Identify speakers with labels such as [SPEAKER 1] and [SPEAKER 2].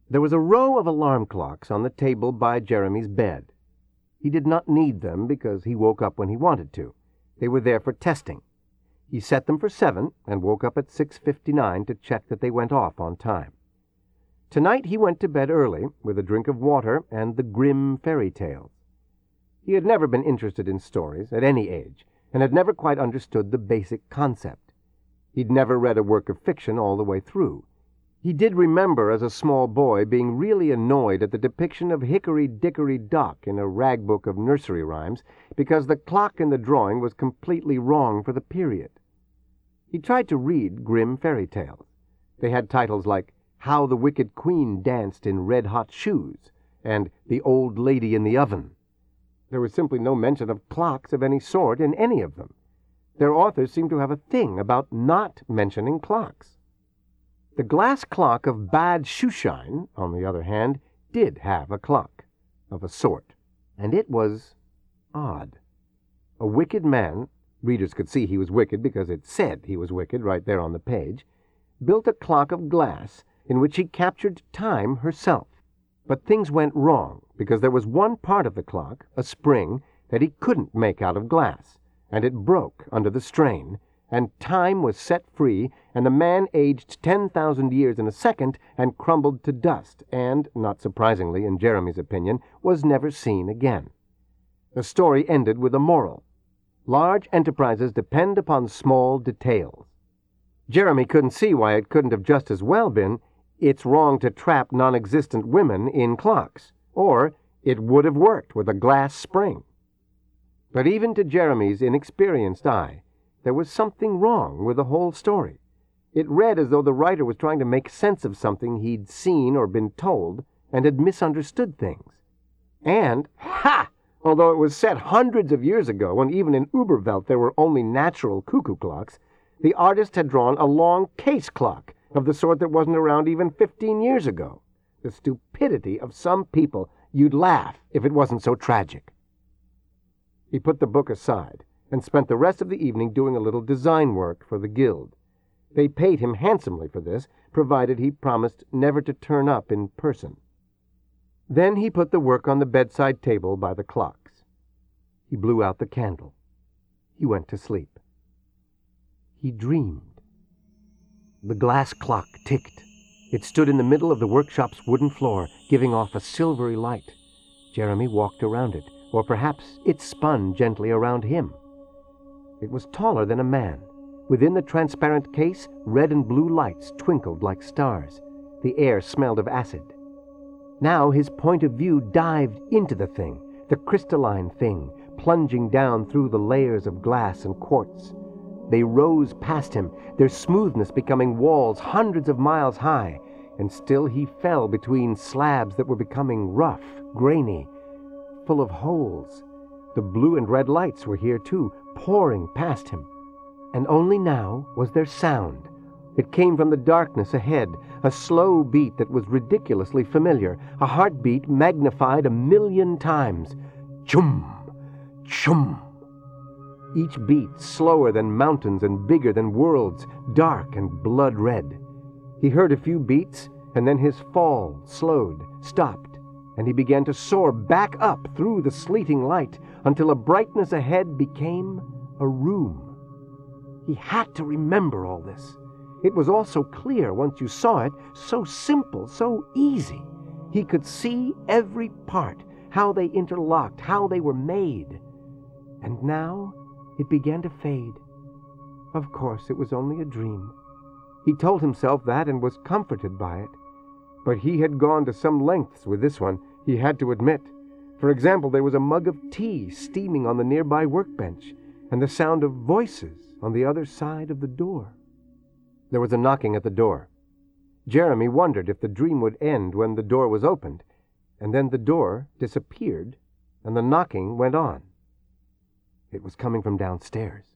[SPEAKER 1] There was a row of alarm clocks on the table by Jeremy's bed. He did not need them because he woke up when he wanted to. They were there for testing. He set them for 7 and woke up at 6:59 to check that they went off on time. Tonight he went to bed early with a drink of water and the Grimm fairy tales. He had never been interested in stories at any age and had never quite understood the basic concept. He'd never read a work of fiction all the way through. He did remember as a small boy being really annoyed at the depiction of Hickory Dickory Dock in a rag book of nursery rhymes because the clock in the drawing was completely wrong for the period. He tried to read Grimm fairy tales. They had titles like How the Wicked Queen Danced in Red-Hot Shoes and The Old Lady in the Oven. There was simply no mention of clocks of any sort in any of them. Their authors seemed to have a thing about not mentioning clocks. The glass clock of Bad Shoeshine, on the other hand, did have a clock, of a sort, and it was odd. A wicked man, readers could see he was wicked because it said he was wicked right there on the page, built a clock of glass in which he captured time herself. But things went wrong because there was one part of the clock, a spring, that he couldn't make out of glass, and it broke under the strain, and time was set free, and the man aged 10,000 years in a second and crumbled to dust, and, not surprisingly in Jeremy's opinion, was never seen again. The story ended with a moral. Large enterprises depend upon small details. Jeremy couldn't see why it couldn't have just as well been, it's wrong to trap non-existent women in clocks, or it would have worked with a glass spring. But even to Jeremy's inexperienced eye, there was something wrong with the whole story. It read as though the writer was trying to make sense of something he'd seen or been told and had misunderstood things. And, although it was set hundreds of years ago when even in Uberwelt there were only natural cuckoo clocks, the artist had drawn a long case clock of the sort that wasn't around even 15 years ago. The stupidity of some people, you'd laugh if it wasn't so tragic. He put the book aside and spent the rest of the evening doing a little design work for the guild. They paid him handsomely for this, provided he promised never to turn up in person. Then he put the work on the bedside table by the clocks. He blew out the candle. He went to sleep. He dreamed. The glass clock ticked. It stood in the middle of the workshop's wooden floor, giving off a silvery light. Jeremy walked around it, or perhaps it spun gently around him. It was taller than a man. Within the transparent case, red and blue lights twinkled like stars. The air smelled of acid. Now his point of view dived into the thing, the crystalline thing, plunging down through the layers of glass and quartz. They rose past him, their smoothness becoming walls hundreds of miles high, and still he fell between slabs that were becoming rough, grainy, full of holes. The blue and red lights were here too, pouring past him. And only now was there sound. It came from the darkness ahead, a slow beat that was ridiculously familiar, a heartbeat magnified 1,000,000 times. Chum! Chum! Each beat slower than mountains and bigger than worlds, dark and blood-red. He heard a few beats, and then his fall slowed, stopped, and he began to soar back up through the sleeting light until a brightness ahead became a room. He had to remember all this. It was all so clear once you saw it, so simple, so easy. He could see every part, how they interlocked, how they were made. And now it began to fade. Of course, it was only a dream. He told himself that and was comforted by it. But he had gone to some lengths with this one, he had to admit. For example, there was a mug of tea steaming on the nearby workbench, and the sound of voices on the other side of the door. There was a knocking at the door. Jeremy wondered if the dream would end when the door was opened, and then the door disappeared, and the knocking went on. It was coming from downstairs.